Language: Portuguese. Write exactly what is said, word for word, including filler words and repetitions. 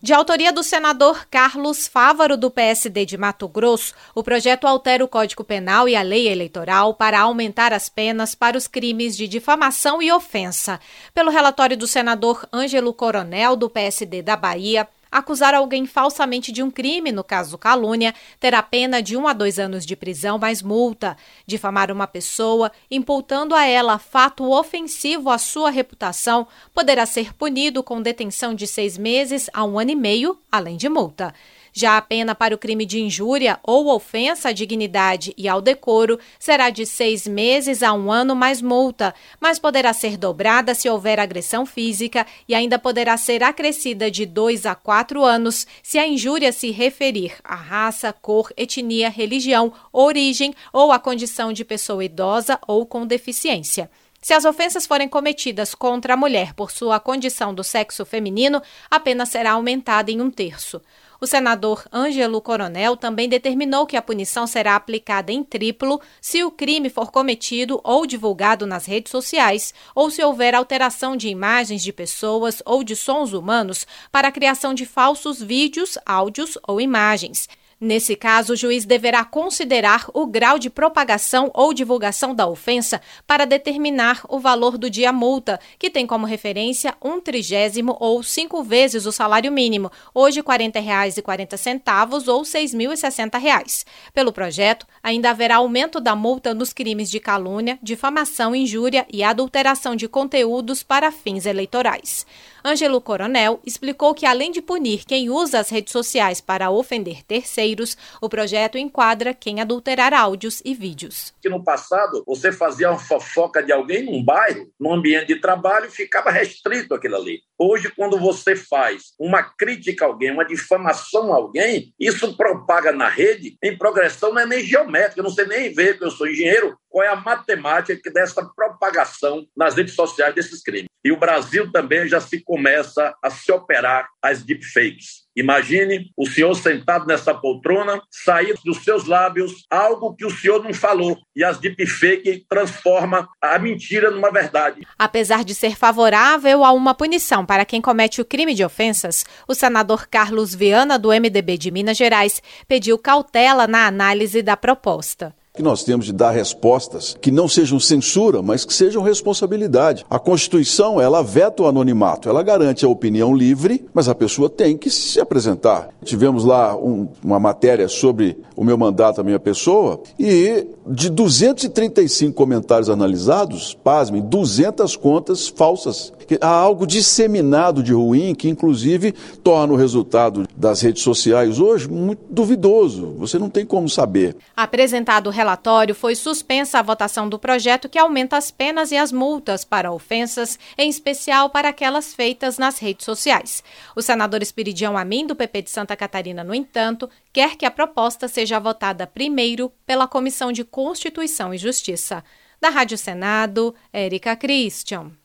De autoria do senador Carlos Fávaro, do P S D de Mato Grosso, o projeto altera o Código Penal e a lei eleitoral para aumentar as penas para os crimes de difamação e ofensa. Pelo relatório do senador Ângelo Coronel, do P S D da Bahia, acusar alguém falsamente de um crime, no caso calúnia, terá pena de um a dois anos de prisão mais multa. Difamar uma pessoa, imputando a ela fato ofensivo à sua reputação, poderá ser punido com detenção de seis meses a um ano e meio, além de multa. Já a pena para o crime de injúria ou ofensa à dignidade e ao decoro será de seis meses a um ano mais multa, mas poderá ser dobrada se houver agressão física e ainda poderá ser acrescida de dois a quatro anos se a injúria se referir à raça, cor, etnia, religião, origem ou à condição de pessoa idosa ou com deficiência. Se as ofensas forem cometidas contra a mulher por sua condição do sexo feminino, a pena será aumentada em um terço. O senador Ângelo Coronel também determinou que a punição será aplicada em triplo se o crime for cometido ou divulgado nas redes sociais ou se houver alteração de imagens de pessoas ou de sons humanos para a criação de falsos vídeos, áudios ou imagens. Nesse caso, o juiz deverá considerar o grau de propagação ou divulgação da ofensa para determinar o valor do dia-multa, que tem como referência um trigésimo ou cinco vezes o salário mínimo, hoje quarenta reais e quarenta centavos ou seis mil e sessenta reais. Pelo projeto, ainda haverá aumento da multa nos crimes de calúnia, difamação, injúria e adulteração de conteúdos para fins eleitorais. Ângelo Coronel explicou que, além de punir quem usa as redes sociais para ofender terceiros, o projeto enquadra quem adulterar áudios e vídeos. Que no passado, você fazia uma fofoca de alguém num bairro, num ambiente de trabalho, ficava restrito aquilo ali. Hoje, quando você faz uma crítica a alguém, uma difamação a alguém, isso propaga na rede em progressão, não é nem geométrica, eu não sei nem ver, porque eu sou engenheiro, qual é a matemática dessa propagação nas redes sociais desses crimes. E o Brasil também já se começa a se operar as deepfakes. Imagine o senhor sentado nessa poltrona, sair dos seus lábios algo que o senhor não falou, e as deepfakes transformam a mentira numa verdade. Apesar de ser favorável a uma punição para quem comete o crime de ofensas, o senador Carlos Viana, do M D B de Minas Gerais, pediu cautela na análise da proposta. Que nós temos de dar respostas que não sejam censura, mas que sejam responsabilidade. A Constituição, ela veta o anonimato, ela garante a opinião livre, mas a pessoa tem que se apresentar. Tivemos lá um, uma matéria sobre o meu mandato, a minha pessoa, e de duzentos e trinta e cinco comentários analisados, pasmem, duzentas contas falsas. Há algo disseminado de ruim que, inclusive, torna o resultado das redes sociais hoje muito duvidoso. Você não tem como saber. Apresentado o relatório, foi suspensa a votação do projeto que aumenta as penas e as multas para ofensas, em especial para aquelas feitas nas redes sociais. O senador Esperidião Amin, do P P de Santa Catarina, no entanto, quer que a proposta seja votada primeiro pela Comissão de Constituição e Justiça. Da Rádio Senado, Érica Christian.